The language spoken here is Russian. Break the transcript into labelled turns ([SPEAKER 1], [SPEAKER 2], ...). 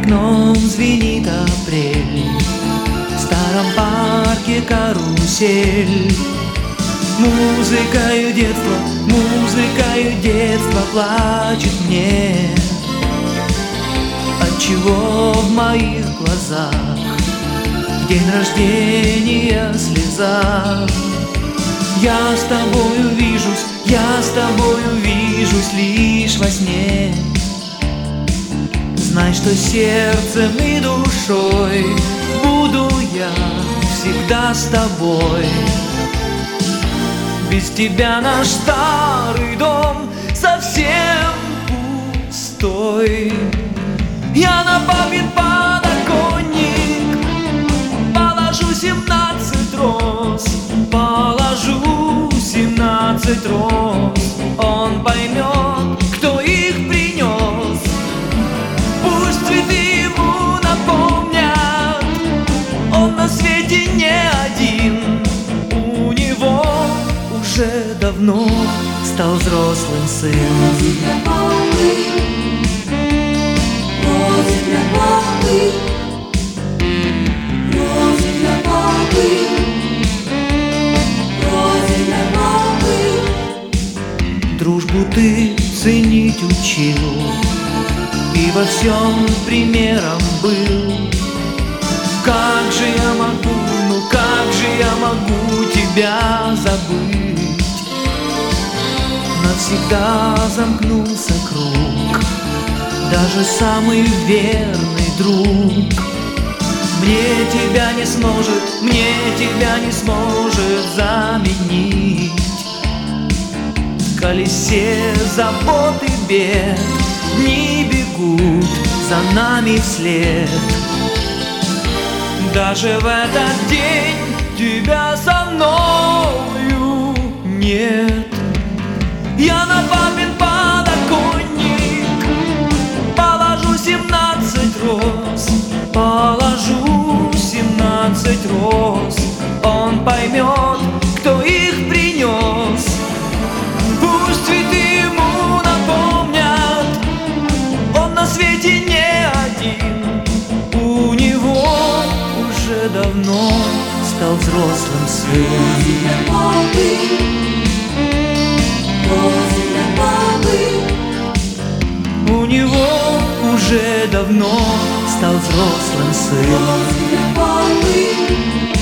[SPEAKER 1] окном звенит апрель, в старом парке карусель. Музыкою детства плачет мне. Отчего в моих глазах день рождения слеза? Я с тобою вижусь лишь во сне. Знай, что сердцем и душой буду я всегда с тобой. Без тебя наш старый дом совсем пустой. Я на папин подоконник положу 17 роз, положу 17 роз. Он поймет, кто их принес. Пусть цветы ему напомнят, он на свете не один. У него уже давно стал взрослым сын.
[SPEAKER 2] Розы для папы, розы для папы, розы для папы, розы для папы.
[SPEAKER 1] Дружбу ты ценить учил и во всем примером был. Как же я могу, ну как же я могу тебя забыть? Навсегда замкнулся круг, даже самый верный друг. Мне тебя не сможет заменить. В колесе забот и бед дни бегут за нами вслед. Даже в этот день тебя со мною нет. Я на папин подоконник положу 17 роз, положу 17 роз. Он поймет, кто их принес. Пусть цветы ему напомнят, он на свете не один. У него уже давно стал взрослым сын.
[SPEAKER 2] Розы для папы, розы для папы.
[SPEAKER 1] У него уже давно стал взрослым сын.
[SPEAKER 2] Розы для папы,